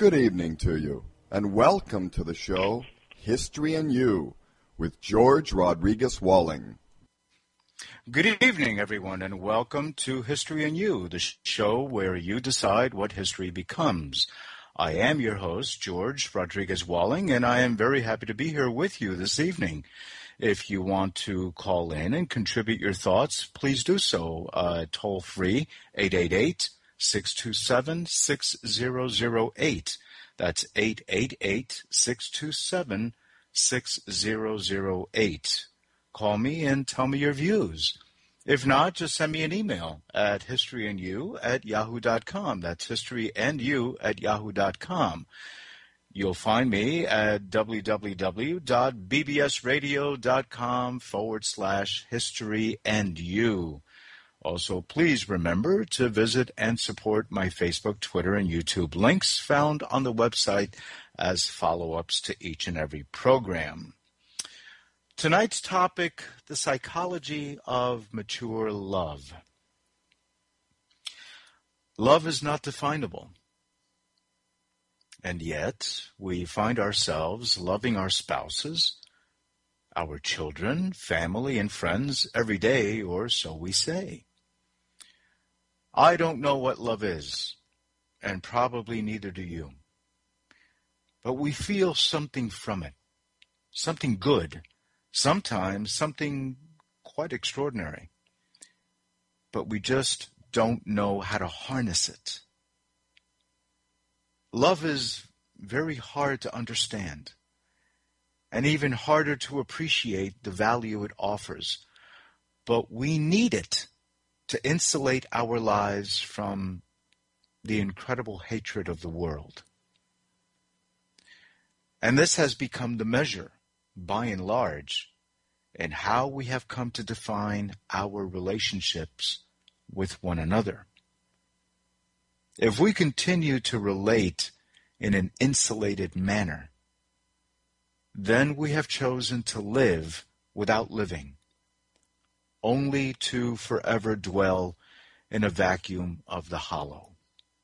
Good evening to you, and welcome to the show History and You with George Rodriguez Walling. Good evening, everyone, and welcome to History and You, the show where you decide what history becomes. I am your host, George Rodriguez Walling, and I am very happy to be here with you this evening. If you want to call in and contribute your thoughts, please do so. Toll-free, 888-627-6008. That's 888-627-6008. Call me and tell me your views. If not, just send me an email at historyandyou@yahoo.com. That's historyandyou@yahoo.com. You'll find me at www.bbsradio.com/historyandyou. Also, please remember to visit and support my Facebook, Twitter, and YouTube links found on the website as follow-ups to each and every program. Tonight's topic, the psychology of mature love. Love is not definable. And yet, we find ourselves loving our spouses, our children, family, and friends every day, or so we say. I don't know what love is, and probably neither do you. But we feel something from it, something good, sometimes something quite extraordinary. But we just don't know how to harness it. Love is very hard to understand, and even harder to appreciate the value it offers. But we need it to insulate our lives from the incredible hatred of the world. And this has become the measure, by and large, in how we have come to define our relationships with one another. If we continue to relate in an insulated manner, then we have chosen to live without living, only to forever dwell in a vacuum of the hollow.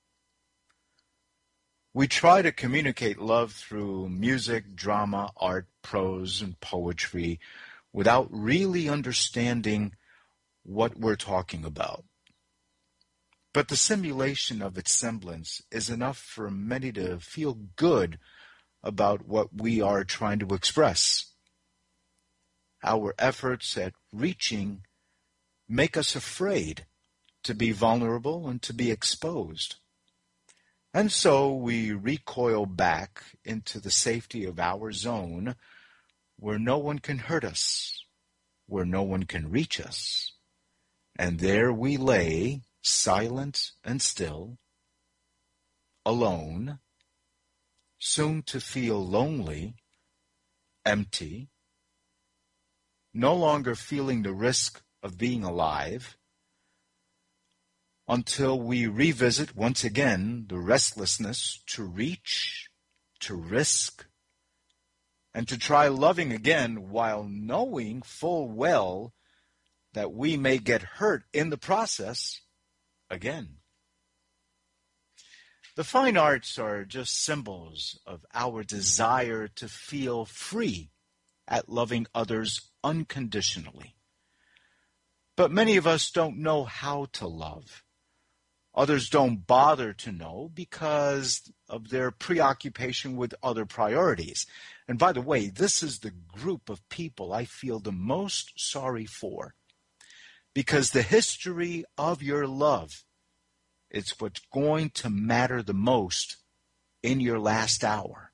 We try to communicate love through music, drama, art, prose, and poetry without really understanding what we're talking about. But the simulation of its semblance is enough for many to feel good about what we are trying to express. Our efforts at reaching make us afraid to be vulnerable and to be exposed. And so we recoil back into the safety of our zone where no one can hurt us, where no one can reach us. And there we lay, silent and still, alone, soon to feel lonely, empty, no longer feeling the risk of being alive, until we revisit once again the restlessness to reach, to risk, and to try loving again while knowing full well that we may get hurt in the process again. The fine arts are just symbols of our desire to feel free at loving others unconditionally. But many of us don't know how to love. Others don't bother to know because of their preoccupation with other priorities. And by the way, this is the group of people I feel the most sorry for, because the history of your love is what's going to matter the most in your last hour.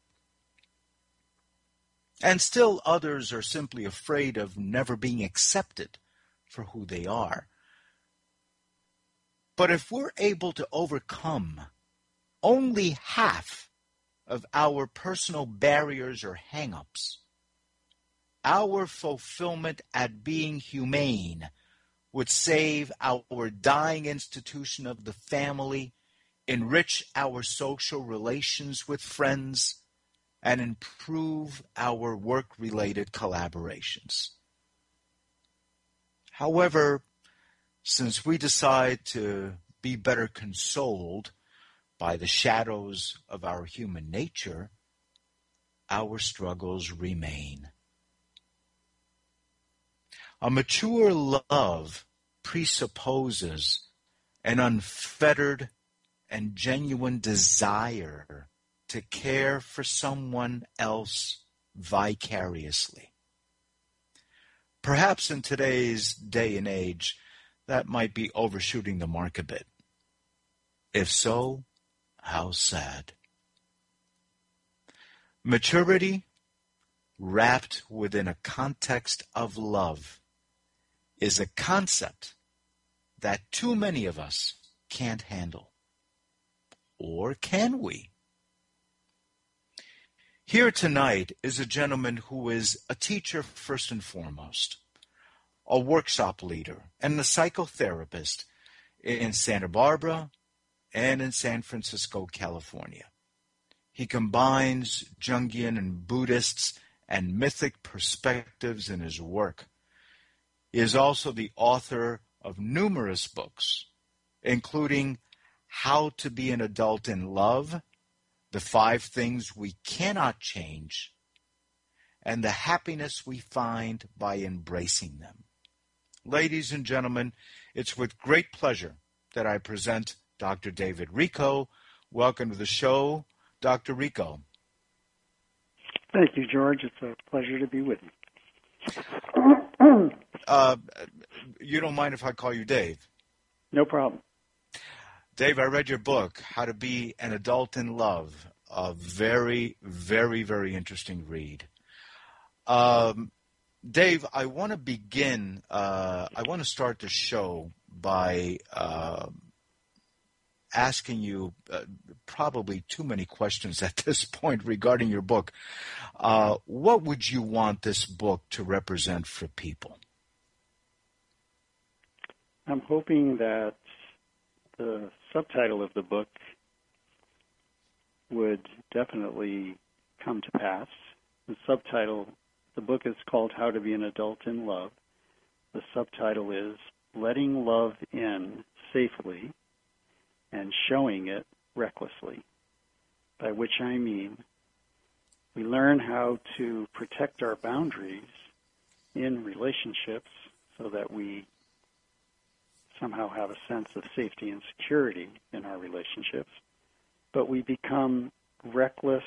And still others are simply afraid of never being accepted for who they are. But if we're able to overcome only half of our personal barriers or hang-ups, our fulfillment at being humane would save our dying institution of the family, enrich our social relations with friends, and improve our work-related collaborations. However, since we decide to be better consoled by the shadows of our human nature, our struggles remain. A mature love presupposes an unfettered and genuine desire to care for someone else vicariously. Perhaps in today's day and age, that might be overshooting the mark a bit. If so, how sad. Maturity, wrapped within a context of love, is a concept that too many of us can't handle. Or can we? Here tonight is a gentleman who is a teacher first and foremost, a workshop leader, and a psychotherapist in Santa Barbara and in San Francisco, California. He combines Jungian and Buddhist and mythic perspectives in his work. He is also the author of numerous books, including How to Be an Adult in Love, The 5 Things We Cannot Change, and The Happiness We Find by Embracing Them. Ladies and gentlemen, it's with great pleasure that I present Dr. David Richo. Welcome to the show, Dr. Richo. Thank you, George. It's a pleasure to be with you. You don't mind if I call you Dave? No problem. Dave, I read your book, How to Be an Adult in Love. A very, very, very interesting read. Dave, I want to begin, I want to start the show by asking you probably too many questions at this point regarding your book. What would you want this book to represent for people? I'm hoping that the subtitle of the book would definitely come to pass. The book is called How to Be an Adult in Love. The subtitle is Letting Love In Safely and Showing It Recklessly, by which I mean we learn how to protect our boundaries in relationships so that we somehow have a sense of safety and security in our relationships, but we become reckless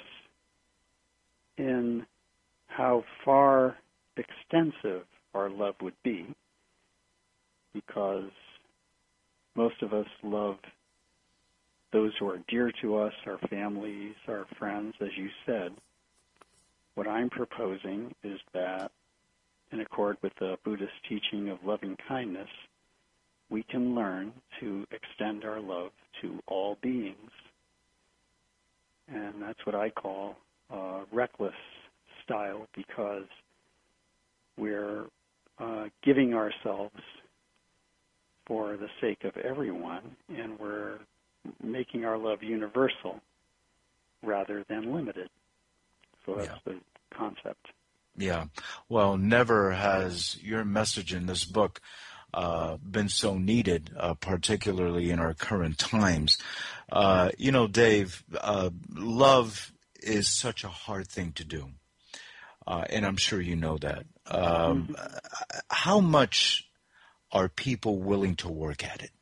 in how far extensive our love would be, because most of us love those who are dear to us, our families, our friends, as you said. What I'm proposing is that, in accord with the Buddhist teaching of loving kindness, we can learn to extend our love to all beings. And that's what I call reckless style, because we're giving ourselves for the sake of everyone, and we're making our love universal rather than limited. So that's the concept. Yeah. Well, never has your message in this book been so needed, particularly in our current times. Dave, love is such a hard thing to do, and I'm sure you know that. How much are people willing to work at it?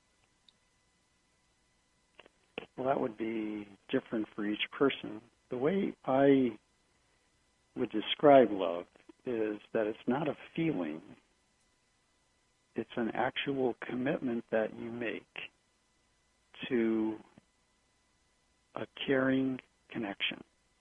Well, that would be different for each person. The way I would describe love is that it's not a feeling. It's an actual commitment that you make to a caring connection.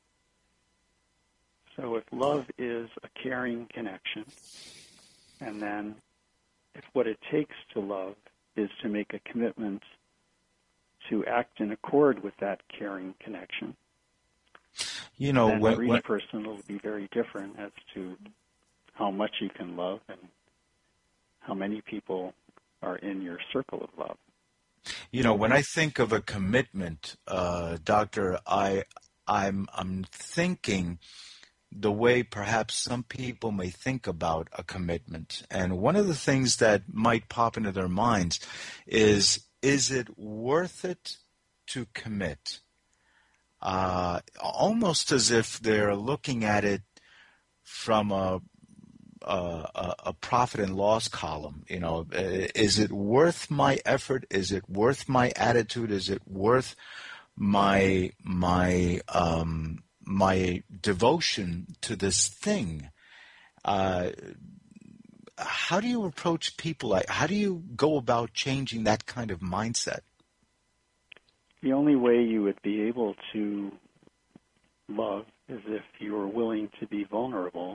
So if love is a caring connection, and then if what it takes to love is to make a commitment to act in accord with that caring connection, then for each person will be very different as to how much you can love and how many people are in your circle of love. When I think of a commitment, Doctor, I'm thinking the way perhaps some people may think about a commitment. And one of the things that might pop into their minds is it worth it to commit, almost as if they're looking at it from a profit and loss column. Is it worth my effort? Is it worth my attitude? Is it worth my devotion to this thing? How do you approach people? How do you go about changing that kind of mindset? The only way you would be able to love is if you were willing to be vulnerable.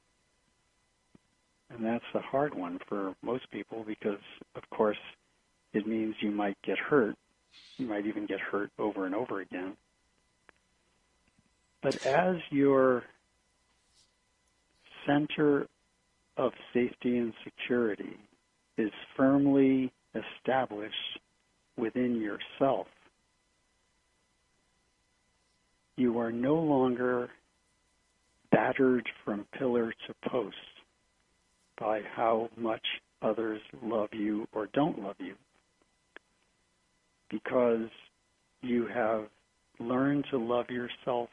And that's a hard one for most people because, of course, it means you might get hurt. You might even get hurt over and over again. But as your center of safety and security is firmly established within yourself, you are no longer battered from pillar to post by how much others love you or don't love you, because you have learned to love yourself,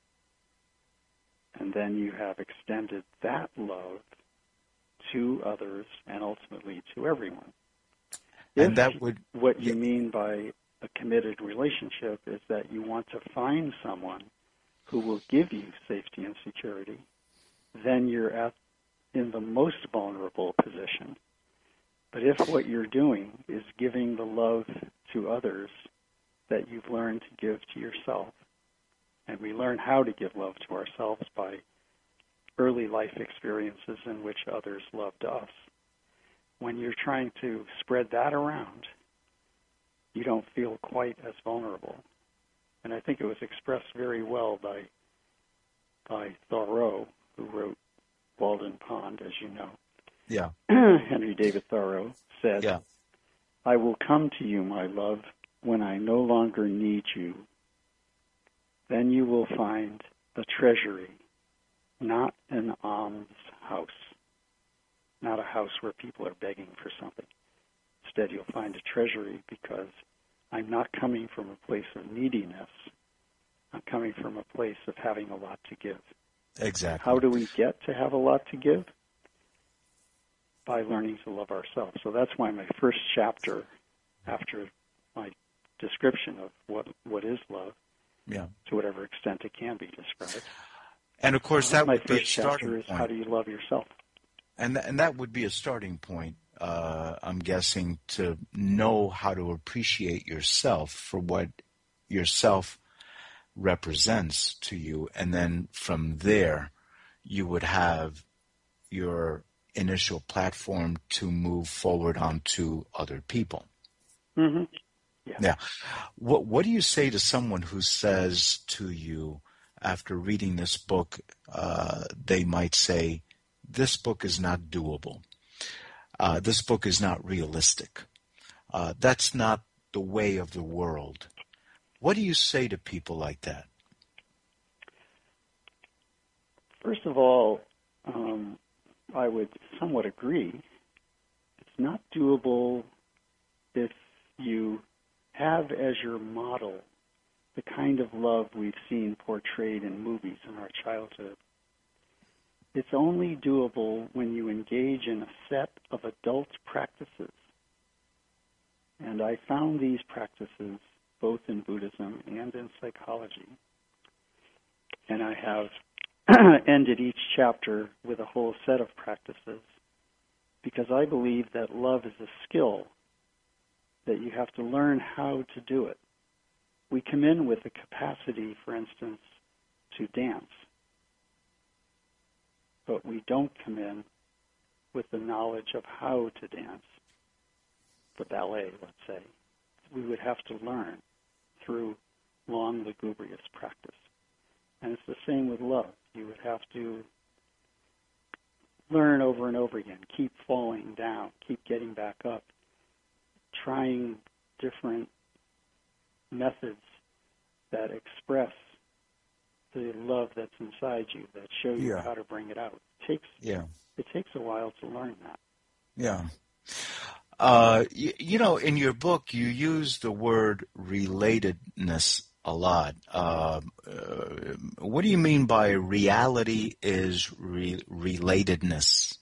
and then you have extended that love to others and ultimately to everyone. And that would, what you mean by a committed relationship is that you want to find someone who will give you safety and security, then you're in the most vulnerable position. But if what you're doing is giving the love to others that you've learned to give to yourself, and we learn how to give love to ourselves by early life experiences in which others loved us, when you're trying to spread that around, you don't feel quite as vulnerable. And I think it was expressed very well by Thoreau, who wrote Walden Pond, as you know. Yeah. Henry David Thoreau said, yeah. I will come to you, my love, when I no longer need you. Then you will find a treasury, not an alms house, not a house where people are begging for something. Instead, you'll find a treasury because I'm not coming from a place of neediness. I'm coming from a place of having a lot to give. Exactly. How do we get to have a lot to give? By learning to love ourselves. So that's why my first chapter, after my description of what is love, to whatever extent it can be described. And of course, that my would be a first starting chapter is point. how do you love yourself? And that would be a starting point, I'm guessing, to know how to appreciate yourself for what yourself represents to you. And then from there, you would have your initial platform to move forward onto other people. Mm-hmm. Yeah. What do you say to someone who says to you, after reading this book, they might say, this book is not doable. This book is not realistic. That's not the way of the world. What do you say to people like that? First of all, I would somewhat agree. It's not doable if you have as your model the kind of love we've seen portrayed in movies in our childhood. It's only doable when you engage in a set of adult practices. And I found these practices both in Buddhism and in psychology. And I have ended each chapter with a whole set of practices because I believe that love is a skill that you have to learn how to do it. We come in with the capacity, for instance, to dance, but we don't come in with the knowledge of how to dance, the ballet, let's say. We would have to learn through long, lugubrious practice. And it's the same with love. You would have to learn over and over again, keep falling down, keep getting back up, trying different methods that express the love that's inside you, that show you how to bring it out. It takes a while to learn that. Yeah. In your book, you use the word relatedness a lot. What do you mean by reality is relatedness?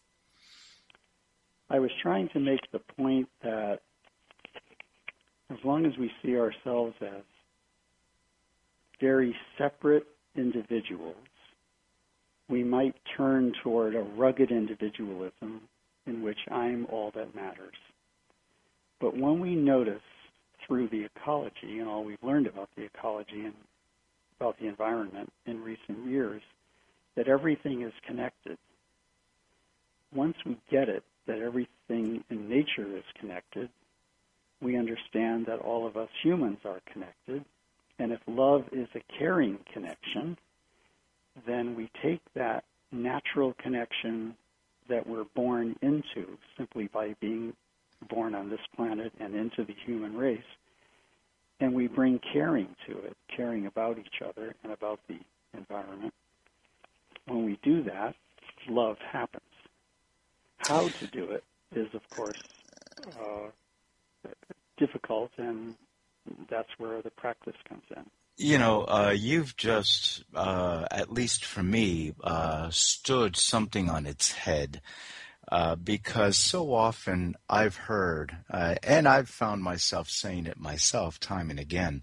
I was trying to make the point that as long as we see ourselves as very separate individuals, we might turn toward a rugged individualism in which I'm all that matters. But when we notice through the ecology and all we've learned about the ecology and about the environment in recent years, that everything is connected, once we get it, that everything in nature is connected, we understand that all of us humans are connected. And if love is a caring connection, then we take that natural connection that we're born into simply by being born on this planet and into the human race, and we bring caring to it, caring about each other and about the environment. When we do that, love happens. How to do it is, of course, difficult, and that's where the practice comes in. You've just, at least for me, stood something on its head. Because so often I've heard, and I've found myself saying it myself time and again,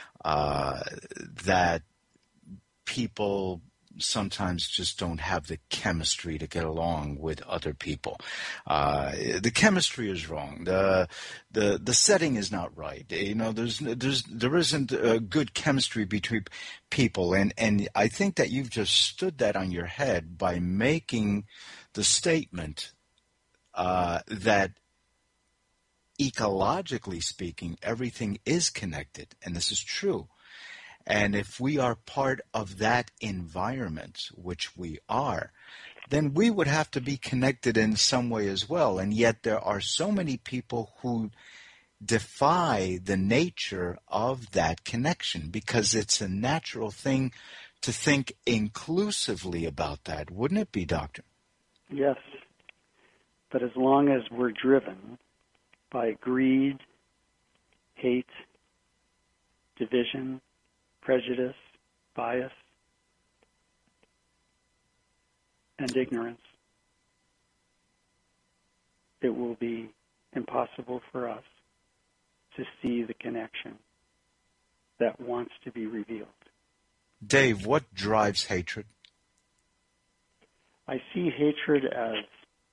that people sometimes just don't have the chemistry to get along with other people. The chemistry is wrong. The setting is not right. There isn't a good chemistry between people, and I think that you've just stood that on your head by making the statement that ecologically speaking, everything is connected, and this is true. And if we are part of that environment, which we are, then we would have to be connected in some way as well. And yet there are so many people who defy the nature of that connection because it's a natural thing to think inclusively about that. Wouldn't it be, Doctor? Yes. But as long as we're driven by greed, hate, division, prejudice, bias, and ignorance, it will be impossible for us to see the connection that wants to be revealed. Dave, what drives hatred? I see hatred as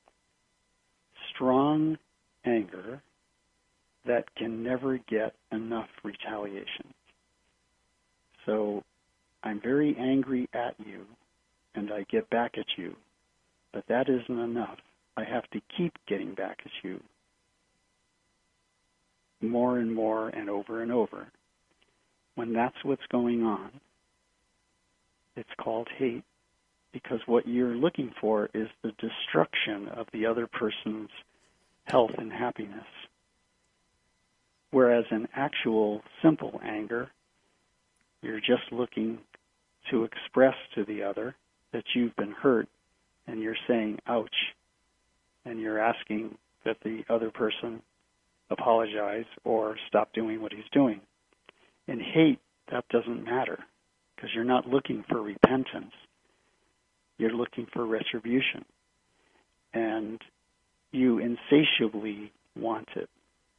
strong anger that can never get enough retaliation. So I'm very angry at you, and I get back at you, but that isn't enough. I have to keep getting back at you more and more and over. When that's what's going on, it's called hate, because what you're looking for is the destruction of the other person's health and happiness. Whereas in actual simple anger, you're just looking to express to the other that you've been hurt, and you're saying, ouch, and you're asking that the other person apologize or stop doing what he's doing. In hate, that doesn't matter, because you're not looking for repentance. You're looking for retribution. And you insatiably want it.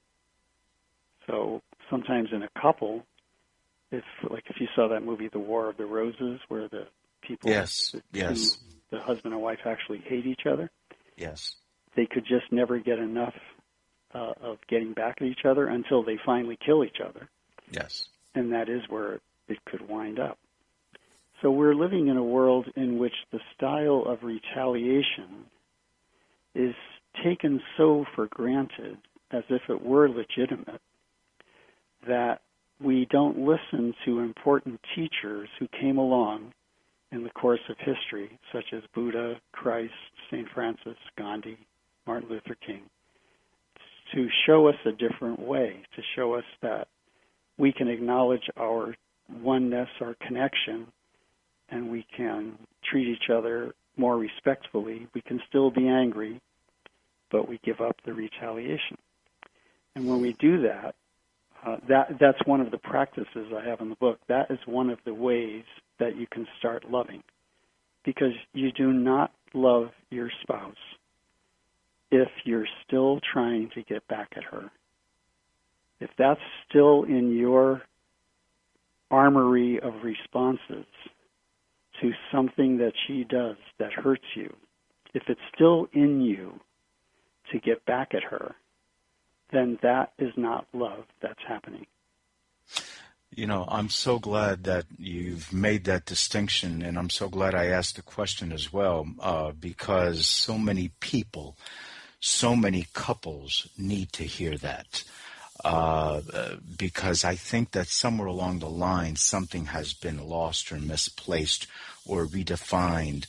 So sometimes in a couple, if you saw that movie, The War of the Roses, where the people, yes, the husband and wife actually hate each other, yes, they could just never get enough of getting back at each other until they finally kill each other. Yes. And that is where it could wind up. So we're living in a world in which the style of retaliation is taken so for granted, as if it were legitimate, that we don't listen to important teachers who came along in the course of history, such as Buddha, Christ, St. Francis, Gandhi, Martin Luther King, to show us a different way, to show us that we can acknowledge our oneness, our connection, and we can treat each other more respectfully. We can still be angry, but we give up the retaliation. And when we do that, that's one of the practices I have in the book. That is one of the ways that you can start loving, because you do not love your spouse if you're still trying to get back at her. If that's still in your armory of responses to something that she does that hurts you, if it's still in you to get back at her, then that is not love that's happening. You know, I'm so glad that you've made that distinction, and I'm so glad I asked the question as well, because so many people, so many couples need to hear that. Because I think that somewhere along the line something has been lost or misplaced or redefined,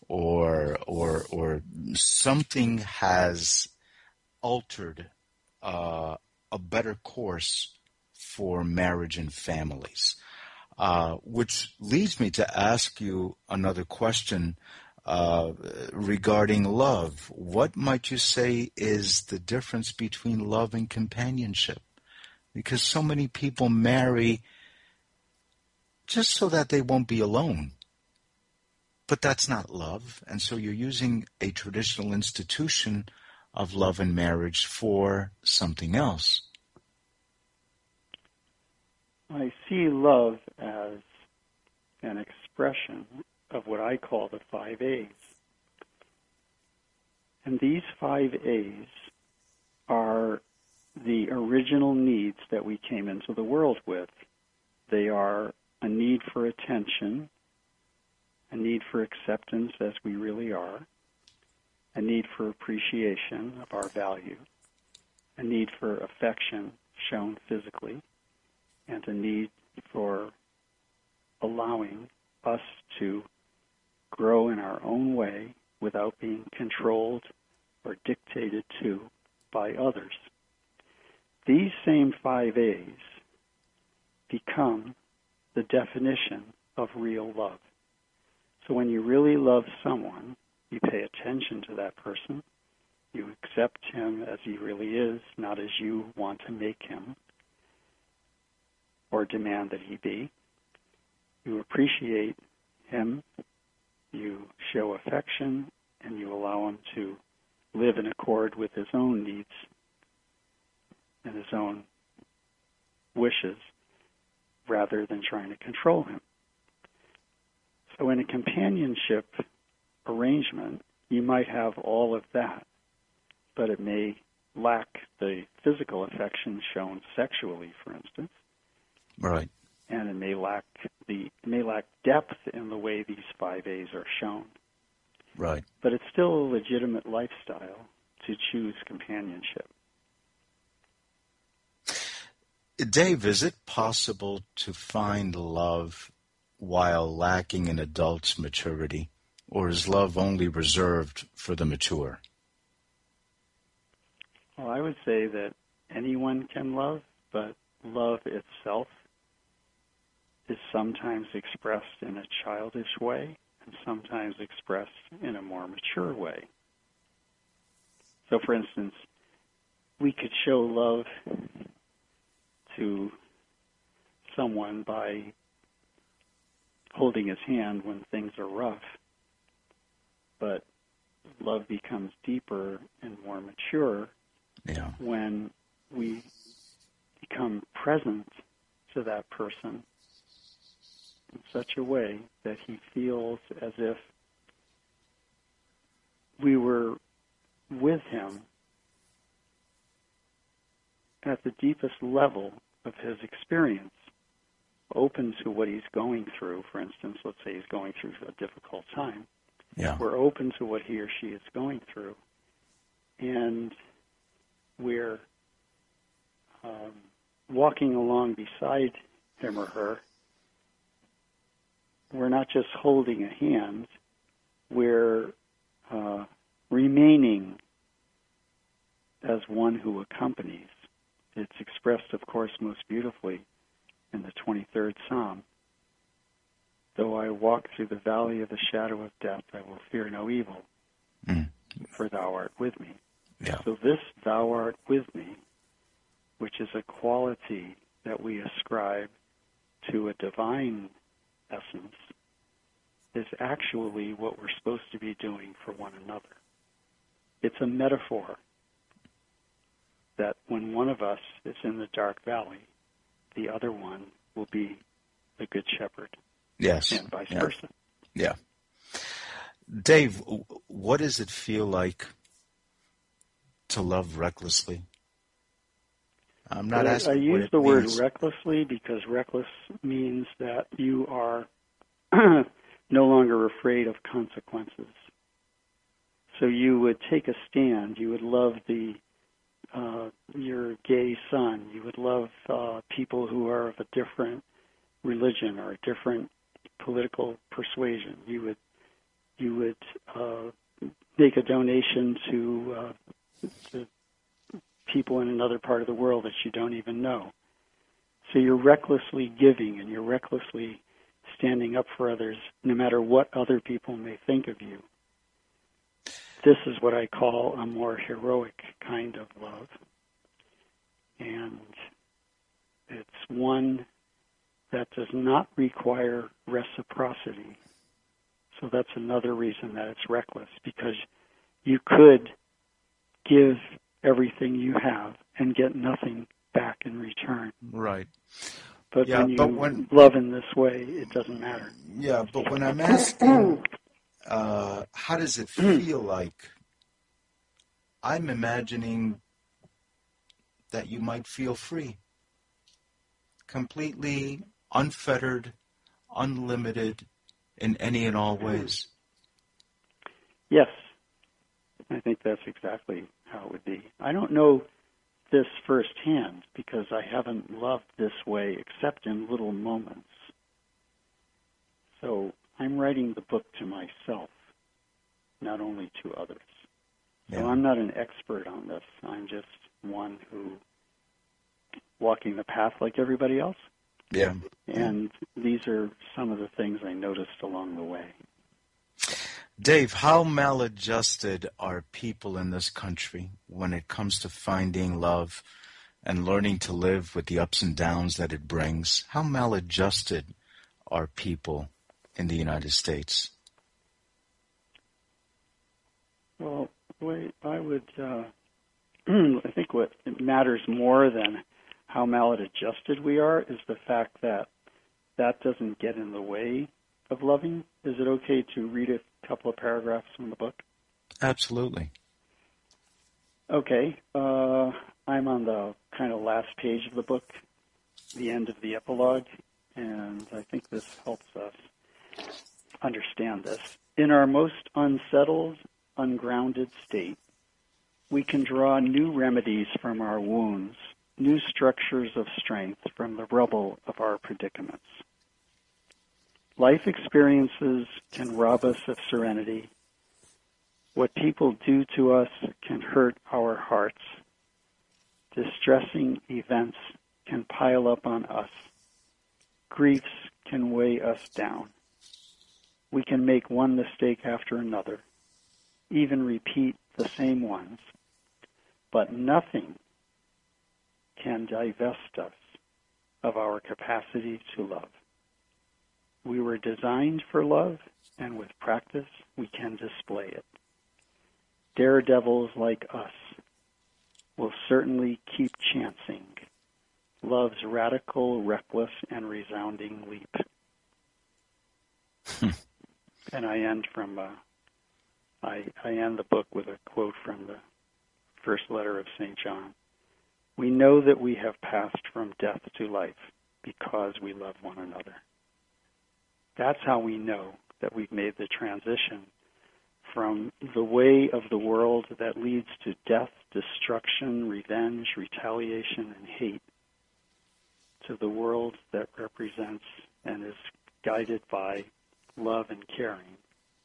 or something has altered a better course for marriage and families. Which leads me to ask you another question regarding love. What might you say is the difference between love and companionship? Because so many people marry just so that they won't be alone. But that's not love. And so you're using a traditional institution of love and marriage for something else. I see love as an expression of what I call the 5 A's. And these 5 A's are the original needs that we came into the world with. They are a need for attention, a need for acceptance as we really are, a need for appreciation of our value, a need for affection shown physically, and a need for allowing us to grow in our own way without being controlled or dictated to by others. These same 5 A's become the definition of real love. So when you really love someone, you pay attention to that person, you accept him as he really is, not as you want to make him or demand that he be. You appreciate him, you show affection, and you allow him to live in accord with his own needs and his own wishes rather than trying to control him. So in a companionship arrangement, you might have all of that, but it may lack the physical affection shown sexually, for instance. Right. And it may lack depth in the way these 5 A's are shown. Right. But it's still a legitimate lifestyle to choose companionship. Dave, is it possible to find love while lacking an adult's maturity, or is love only reserved for the mature? Well, I would say that anyone can love, but love itself is sometimes expressed in a childish way and sometimes expressed in a more mature way. So, for instance, we could show love to someone by holding his hand when things are rough, but love becomes deeper and more mature when we become present to that person in such a way that he feels as if we were with him at the deepest level of his experience, open to what he's going through. For instance, let's say he's going through a difficult time. Yeah. We're open to what he or she is going through, and we're walking along beside him or her. We're not just holding a hand, we're remaining as one who accompanies. It's expressed, of course, most beautifully in the 23rd Psalm. Though I walk through the valley of the shadow of death, I will fear no evil, for thou art with me. Yeah. So this "thou art with me," which is a quality that we ascribe to a divine essence, is actually what we're supposed to be doing for one another. It's a metaphor that when one of us is in the dark valley, the other one will be the good shepherd. Yes. And vice versa. Yeah. Dave, what does it feel like to love recklessly? I'm not asking I what use it the word means. recklessly because reckless means that you are no longer afraid of consequences. So you would take a stand. You would love your gay son. You would love people who are of a different religion or a different political persuasion. You would make a donation to people in another part of the world that you don't even know. So you're recklessly giving and you're recklessly standing up for others no matter what other people may think of you. This is what I call a more heroic kind of love. And it's one that does not require reciprocity. So that's another reason that it's reckless, because you could give everything you have and get nothing back in return. Right. But Yeah, when you but when- love in this way, it doesn't matter. Yeah, but when I'm asking, how does it feel like? I'm imagining that you might feel free, completely unfettered, unlimited in any and all ways. Yes, I think that's exactly how it would be. I don't know this firsthand because I haven't loved this way except in little moments. So I'm writing the book to myself, not only to others. So Yeah. I'm not an expert on this. I'm just one who walking the path like everybody else. Yeah. And these are some of the things I noticed along the way. Dave, how maladjusted are people in this country when it comes to finding love and learning to live with the ups and downs that it brings? How maladjusted are people in the United States? Well, I would, I think what matters more than how maladjusted we are is the fact that that doesn't get in the way of loving. Is it okay to read a couple of paragraphs from the book? Absolutely. Okay. I'm on the kind of last page of the book, the end of the epilogue, and I think this helps us understand this. In our most unsettled, ungrounded state, we can draw new remedies from our wounds, new structures of strength from the rubble of our predicaments. Life experiences can rob us of serenity. What people do to us can hurt our hearts. Distressing events can pile up on us. Griefs can weigh us down. We can make one mistake after another, even repeat the same ones. But nothing can divest us of our capacity to love. We were designed for love, and with practice, we can display it. Daredevils like us will certainly keep chancing love's radical, reckless, and resounding leap. And I end the book with a quote from the first letter of St. John. We know that we have passed from death to life because we love one another. That's how we know that we've made the transition from the way of the world that leads to death, destruction, revenge, retaliation, and hate to the world that represents and is guided by love and caring,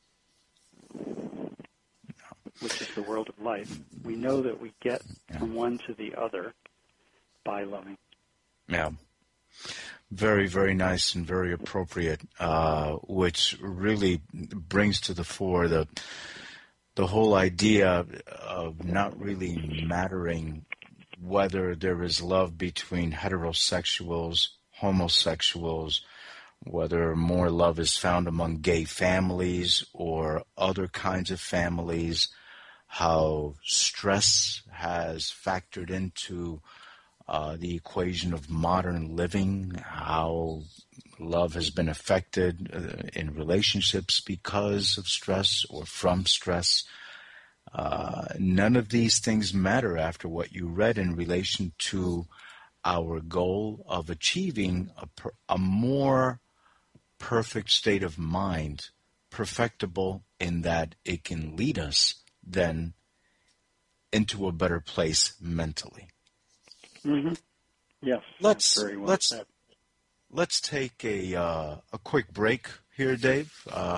which is the world of life. We know that we get from one to the other by loving. Yeah. Very, very nice and very appropriate, which really brings to the fore the the whole idea of not really mattering whether there is love between heterosexuals, homosexuals, whether more love is found among gay families or other kinds of families, how stress has factored into the equation of modern living, how love has been affected in relationships because of stress or from stress. None of these things matter after what you read in relation to our goal of achieving a more perfect state of mind, perfectible in that it can lead us then into a better place mentally. Mm-hmm. Yes, that's very well said. Let's take a quick break here, Dave,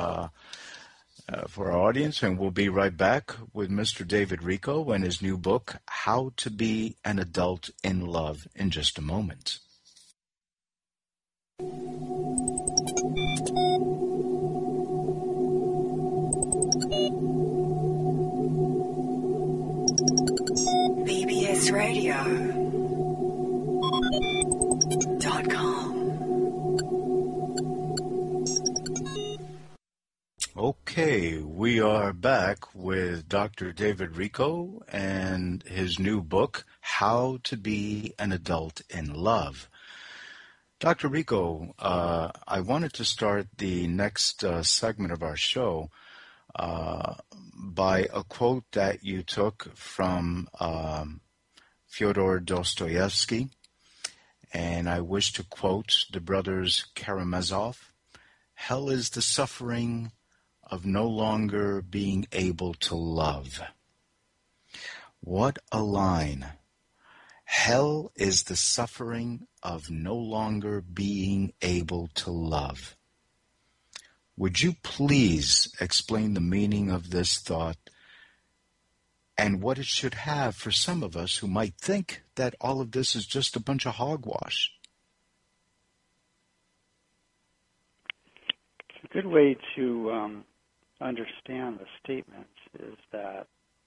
for our audience, and we'll be right back with Mr. David Richo and his new book, How to Be an Adult in Love, in just a moment. BBSRadio.com. Okay, we are back with Dr. David Richo and his new book, How to Be an Adult in Love. Dr. Richo, I wanted to start the next segment of our show by a quote that you took from Fyodor Dostoevsky, and I wish to quote the brothers Karamazov, "Hell is the suffering of no longer being able to love." What a line. Hell is the suffering of no longer being able to love. Would you please explain the meaning of this thought and what it should have for some of us who might think that all of this is just a bunch of hogwash? A good way to understand the statement is that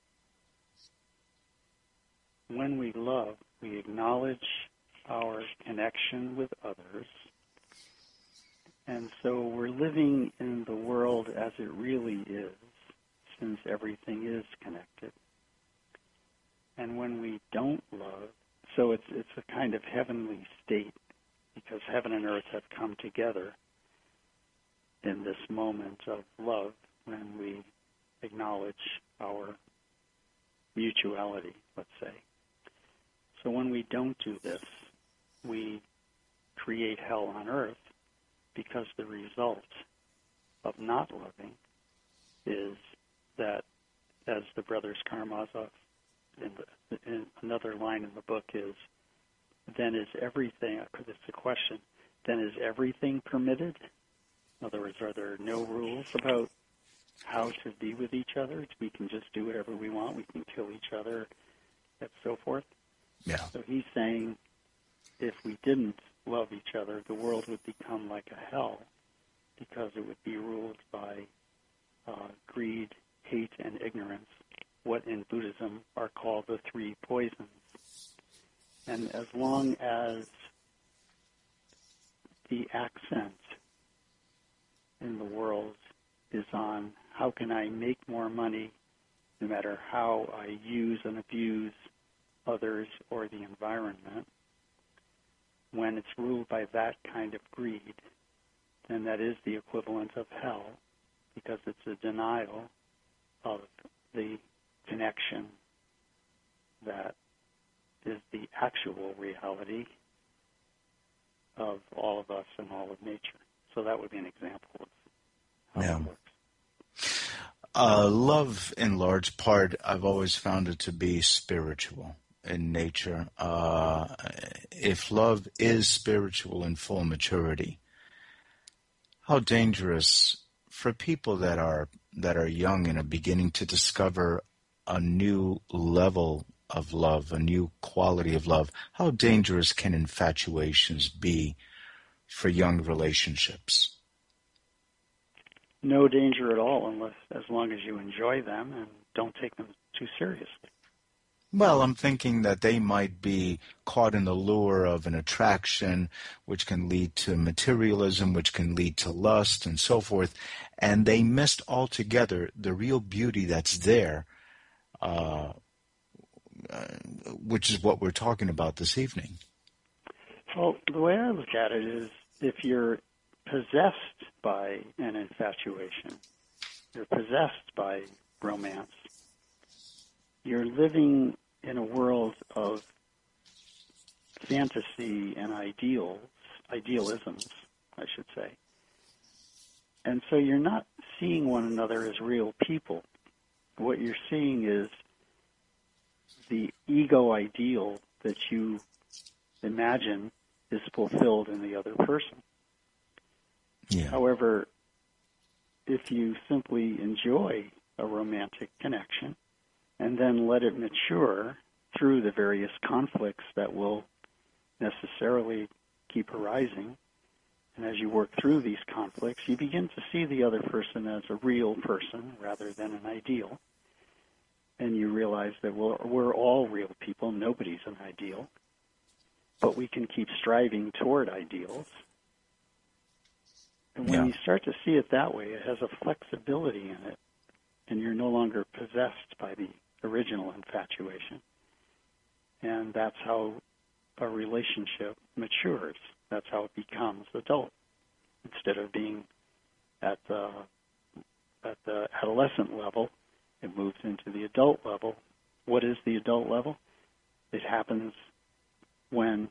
when we love, we acknowledge our connection with others, and so we're living in the world as it really is, since everything is connected. And when we don't love, so it's a kind of heavenly state, because heaven and earth have come together in this moment of love when we acknowledge our mutuality, let's say. So when we don't do this, we create hell on earth, because the result of not loving is that, as the brothers Karamazov, in another line in the book is, then is everything, because it's a question, then is everything permitted? In other words, are there no rules about how to be with each other? We can just do whatever we want. We can kill each other, and so forth. Yeah. So he's saying if we didn't love each other, the world would become like a hell, because it would be ruled by greed, hate, and ignorance, what in Buddhism are called the three poisons. And as long as the accent in the world is on how can I make more money, no matter how I use and abuse others or the environment, when it's ruled by that kind of greed, then that is the equivalent of hell, because it's a denial of the connection that is the actual reality of all of us and all of nature. So that would be an example of how it works. Love, in large part, I've always found it to be spiritual in nature. If love is spiritual in full maturity, how dangerous for people that are young and are beginning to discover a new level of love, a new quality of love, how dangerous can infatuations be for young relationships? No danger at all, as long as you enjoy them and don't take them too seriously. Well, I'm thinking that they might be caught in the lure of an attraction, which can lead to materialism, which can lead to lust, and so forth, and they missed altogether the real beauty that's there, which is what we're talking about this evening. Well, the way I look at it is if you're possessed by an infatuation, you're possessed by romance, you're living in a world of fantasy and idealisms, I should say. And so you're not seeing one another as real people. What you're seeing is the ego ideal that you imagine is fulfilled in the other person. Yeah. However, if you simply enjoy a romantic connection and then let it mature through the various conflicts that will necessarily keep arising, and as you work through these conflicts, you begin to see the other person as a real person rather than an ideal. And you realize that we're all real people. Nobody's an ideal. But we can keep striving toward ideals. And when you start to see it that way, it has a flexibility in it, and you're no longer possessed by the original infatuation. And that's how a relationship matures. That's how it becomes adult. Instead of being at the adolescent level, it moves into the adult level. What is the adult level? It happens when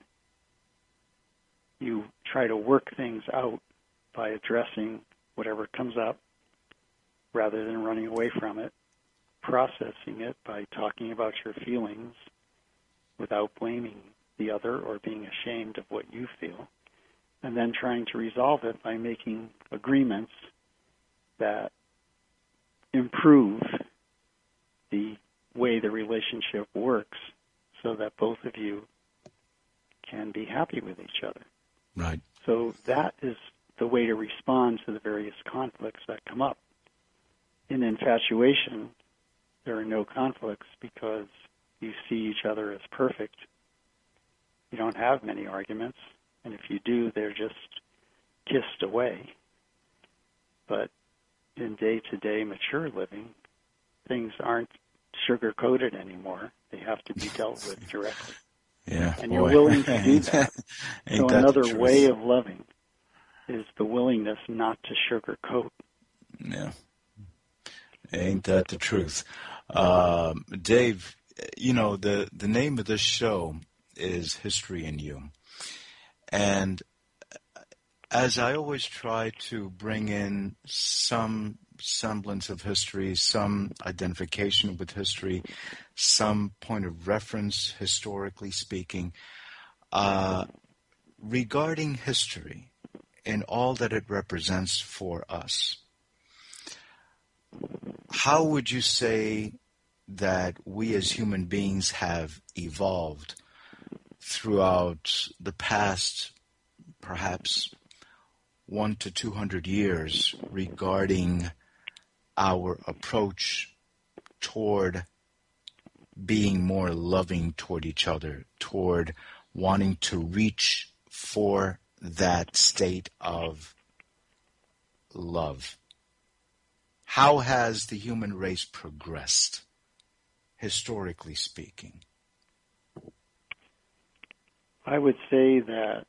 you try to work things out by addressing whatever comes up rather than running away from it, processing it by talking about your feelings without blaming the other or being ashamed of what you feel, and then trying to resolve it by making agreements that improve the way the relationship works so that both of you can be happy with each other. Right. So that is the way to respond to the various conflicts that come up. In infatuation, there are no conflicts because you see each other as perfect. You don't have many arguments, and if you do, they're just kissed away. But in day-to-day mature living, things aren't sugar-coated anymore. They have to be dealt with directly. Yeah, and you're willing to do that. So another way of loving is the willingness not to sugarcoat. Yeah. Ain't that the truth? Dave, you know, the name of this show is History in You. And as I always try to bring in some semblance of history, some identification with history, some point of reference, historically speaking, regarding history and all that it represents for us, how would you say that we as human beings have evolved throughout the past, perhaps 100 to 200 years, regarding our approach toward being more loving toward each other, toward wanting to reach for that state of love? How has the human race progressed, historically speaking? I would say that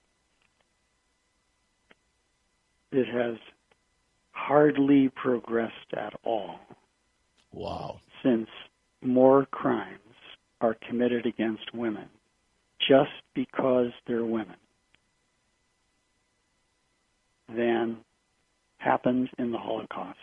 it has hardly progressed at all. Wow. Since more crimes are committed against women just because they're women than happened in the Holocaust.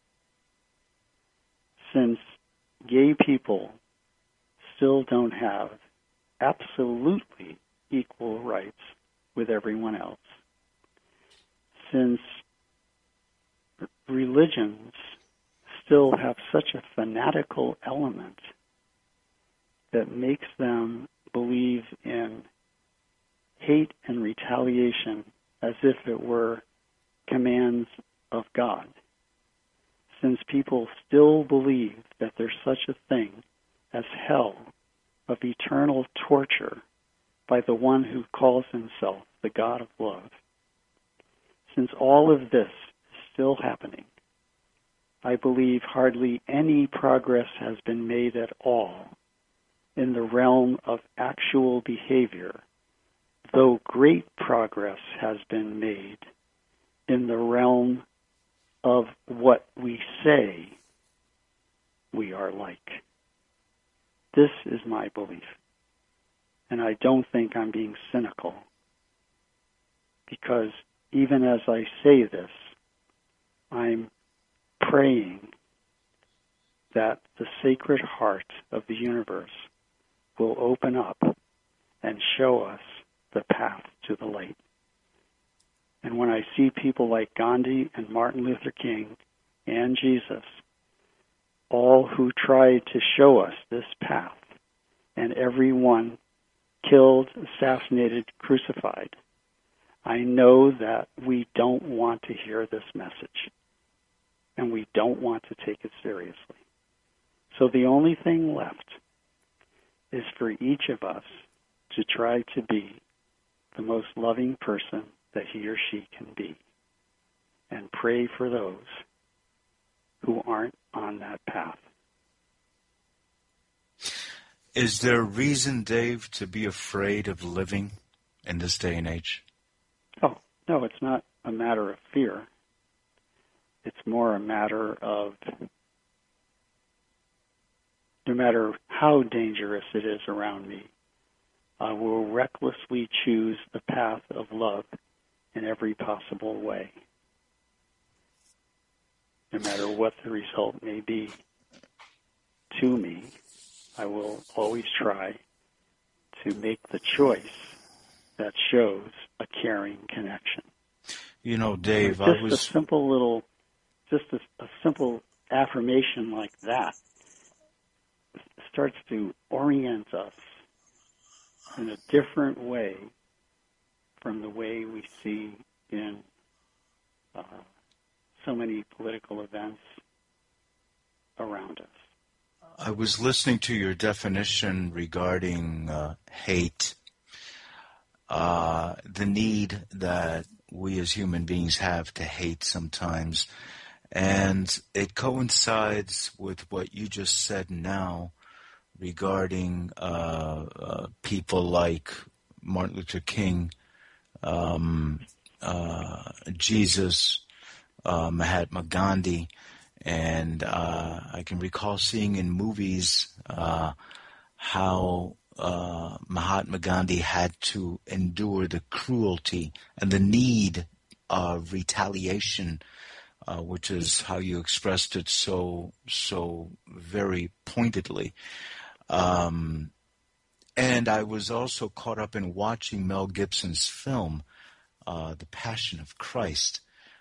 Since gay people still don't have absolutely equal rights with everyone else. Since religions still have such a fanatical element that makes them believe in hate and retaliation as if it were commands of God. since people still believe that there's such a thing as hell of eternal torture by the one who calls himself the God of love, since all of this is still happening, I believe hardly any progress has been made at all in the realm of actual behavior, though great progress has been made in the realm of what we say we are like. This is my belief, and I don't think I'm being cynical, because even as I say this, I'm praying that the Sacred Heart of the universe will open up and show us the path to the light. And when I see people like Gandhi and Martin Luther King and Jesus, all who tried to show us this path, and everyone killed, assassinated, crucified, I know that we don't want to hear this message, and we don't want to take it seriously. So the only thing left is for each of us to try to be the most loving person that he or she can be, and pray for those who aren't on that path. Is there reason, Dave, to be afraid of living in this day and age? Oh, no, it's not a matter of fear. It's more a matter of, no matter how dangerous it is around me, I will recklessly choose the path of love in every possible way, no matter what the result may be to me. I will always try to make the choice that shows a caring connection. You know, Dave, a simple affirmation like that starts to orient us in a different way from the way we see in so many political events around us. I was listening to your definition regarding hate, the need that we as human beings have to hate sometimes, and it coincides with what you just said now regarding people like Martin Luther King, Jesus, Mahatma Gandhi, and I can recall seeing in movies how Mahatma Gandhi had to endure the cruelty and the need of retaliation, which is how you expressed it so very pointedly. And I was also caught up in watching Mel Gibson's film, The Passion of Christ.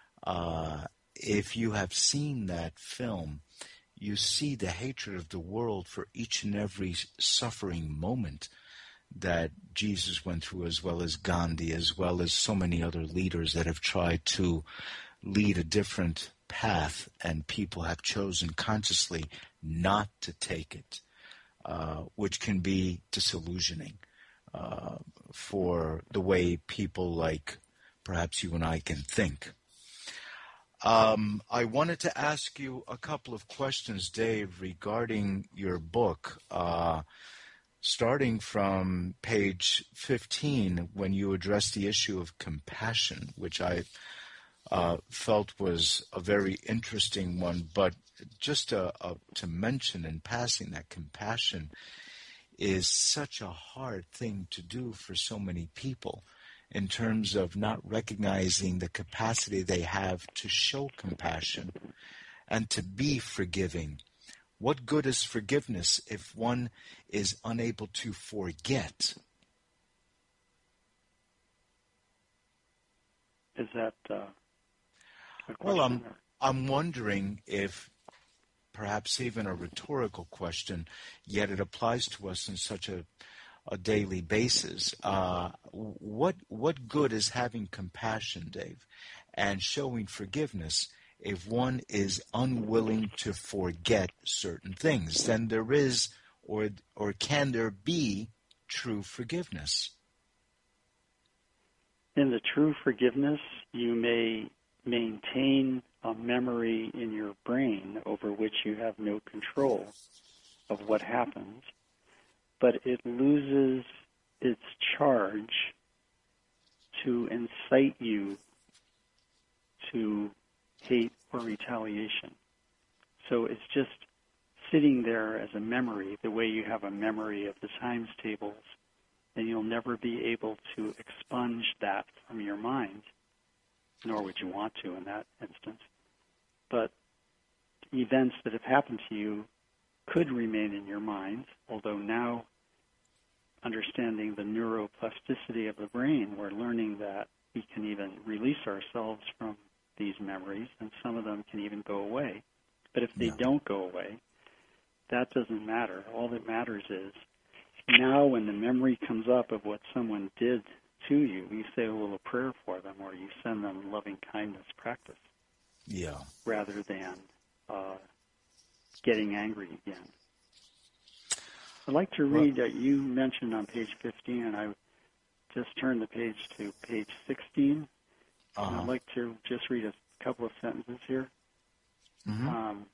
If you have seen that film, you see the hatred of the world for each and every suffering moment that Jesus went through, as well as Gandhi, as well as so many other leaders that have tried to lead a different path, and people have chosen consciously not to take it, which can be disillusioning for the way people like perhaps you and I can think. I wanted to ask you a couple of questions, Dave, regarding your book, starting from page 15, when you address the issue of compassion, which I felt was a very interesting one. But just to mention in passing that compassion is such a hard thing to do for so many people, in terms of not recognizing the capacity they have to show compassion and to be forgiving. What good is forgiveness if one is unable to forget? Is that a question? Well, I'm wondering if perhaps even a rhetorical question, yet it applies to us in such a daily basis. What good is having compassion, Dave, and showing forgiveness if one is unwilling to forget certain things, then there is, or can there be, true forgiveness? In the true forgiveness, you may maintain a memory in your brain over which you have no control of what happens, but it loses its charge to incite you to hate or retaliation. So it's just sitting there as a memory, the way you have a memory of the times tables, and you'll never be able to expunge that from your mind, nor would you want to in that instance. But events that have happened to you could remain in your mind, although now, understanding the neuroplasticity of the brain, we're learning that we can even release ourselves from these memories, and some of them can even go away. But if they don't go away, that doesn't matter. All that matters is now when the memory comes up of what someone did to you, you say a little prayer for them, or you send them loving kindness practice. Yeah. Rather than getting angry again. I'd like to read that you mentioned on page 15, and I just turned the page to page 16. And I'd like to just read a couple of sentences here. Mm-hmm.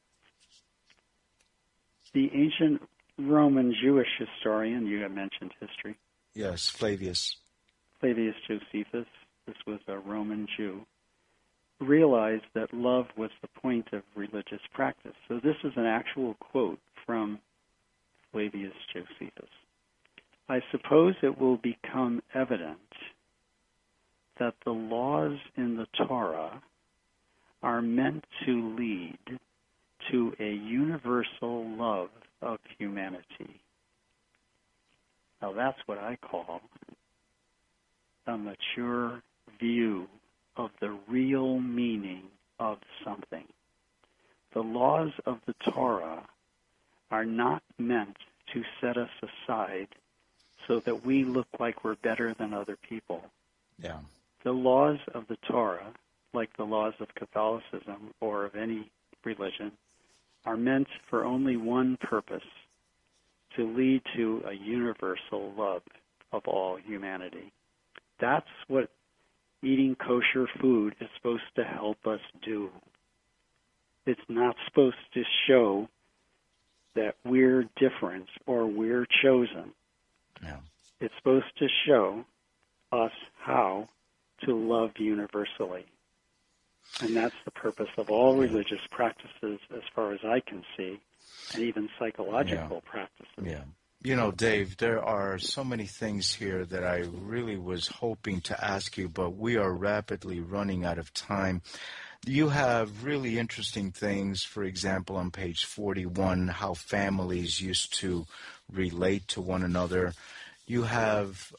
The ancient Roman Jewish historian, you have mentioned history. Yes, Flavius Josephus, this was a Roman Jew, realized that love was the point of religious practice. So this is an actual quote from Flavius Josephus. I suppose it will become evident that the laws in the Torah are meant to lead to a universal love of humanity. Now that's what I call a mature view of the real meaning of something. The laws of the Torah are not meant to set us aside so that we look like we're better than other people. Yeah. The laws of the Torah, like the laws of Catholicism or of any religion, are meant for only one purpose, to lead to a universal love of all humanity. That's what eating kosher food is supposed to help us do. It's not supposed to show that we're different or we're chosen. Yeah. It's supposed to show us how to love universally. And that's the purpose of all religious practices as far as I can see, and even psychological practices. Yeah. You know, Dave, there are so many things here that I really was hoping to ask you, but we are rapidly running out of time. You have really interesting things, for example, on page 41, how families used to relate to one another. You have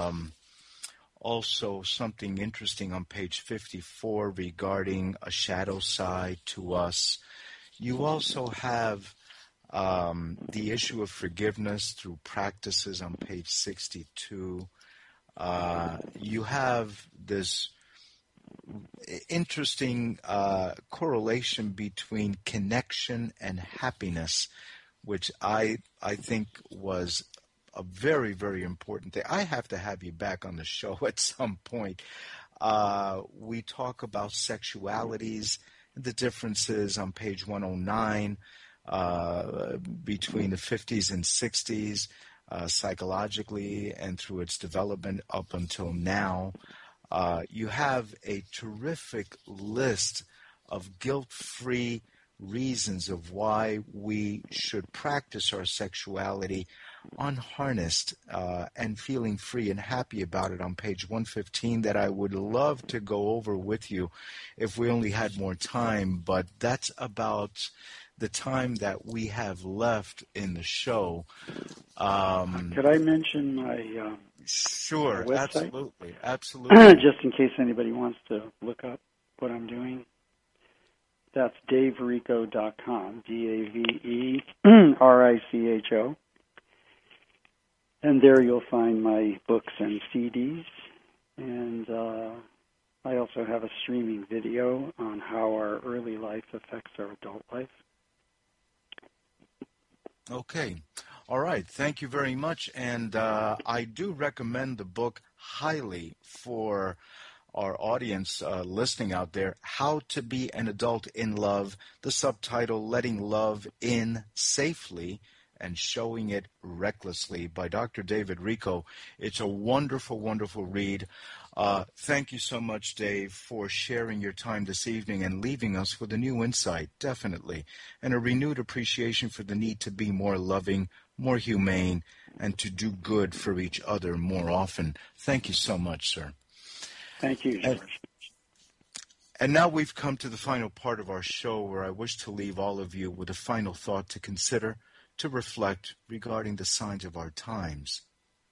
also something interesting on page 54 regarding a shadow side to us. You also have the issue of forgiveness through practices on page 62. You have this interesting correlation between connection and happiness, which I think was a very, very important thing. I have to have you back on the show at some point. We talk about sexualities, the differences on page 109 between the 50s and 60s, psychologically and through its development up until now. You have a terrific list of guilt-free reasons of why we should practice our sexuality unharnessed and feeling free and happy about it on page 115 that I would love to go over with you if we only had more time, but that's about the time that we have left in the show. Could I mention my Sure, my website? Absolutely. Just in case anybody wants to look up what I'm doing. That's davericho.com, DAVERICHO. And there you'll find my books and CDs. And I also have a streaming video on how our early life affects our adult life. Okay. All right. Thank you very much. And I do recommend the book highly for our audience listening out there, How to Be an Adult in Love, the subtitle, Letting Love In Safely and Showing It Recklessly by Dr. David Richo. It's a wonderful, wonderful read. Thank you so much, Dave, for sharing your time this evening and leaving us with a new insight, definitely, and a renewed appreciation for the need to be more loving, more humane, and to do good for each other more often. Thank you so much, sir. Thank you, George. And now we've come to the final part of our show where I wish to leave all of you with a final thought to consider, to reflect regarding the signs of our times.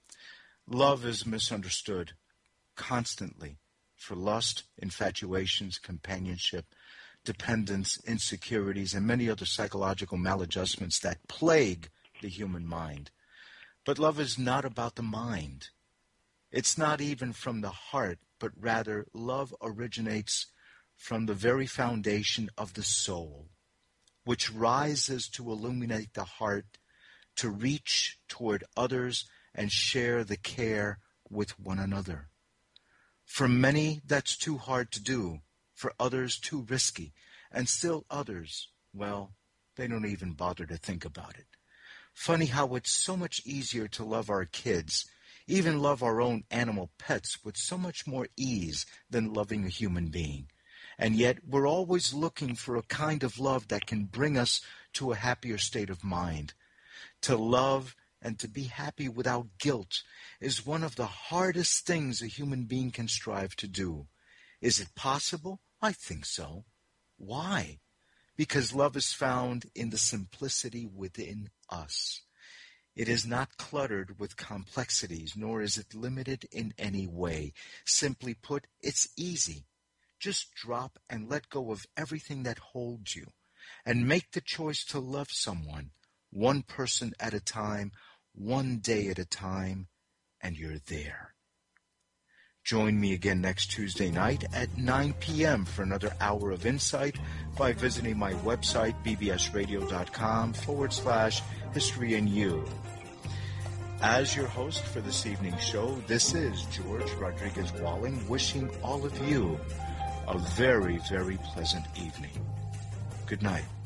Love is misunderstood constantly for lust, infatuations, companionship, dependence, insecurities, and many other psychological maladjustments that plague the human mind. But love is not about the mind. It's not even from the heart, but rather love originates from the very foundation of the soul, which rises to illuminate the heart, to reach toward others and share the care with one another. For many, that's too hard to do. For others, too risky. And still others, well, they don't even bother to think about it. Funny how it's so much easier to love our kids, even love our own animal pets with so much more ease than loving a human being. And yet we're always looking for a kind of love that can bring us to a happier state of mind. To love and to be happy without guilt is one of the hardest things a human being can strive to do. Is it possible? I think so. Why? Because love is found in the simplicity within us. It is not cluttered with complexities, nor is it limited in any way. Simply put, it's easy. Just drop and let go of everything that holds you, and make the choice to love someone, one person at a time, one day at a time, and you're there. Join me again next Tuesday night at 9 p.m. for another hour of insight by visiting my website, bbsradio.com/History and You. As your host for this evening's show, this is George Rodriguez Walling, wishing all of you a very, very pleasant evening. Good night.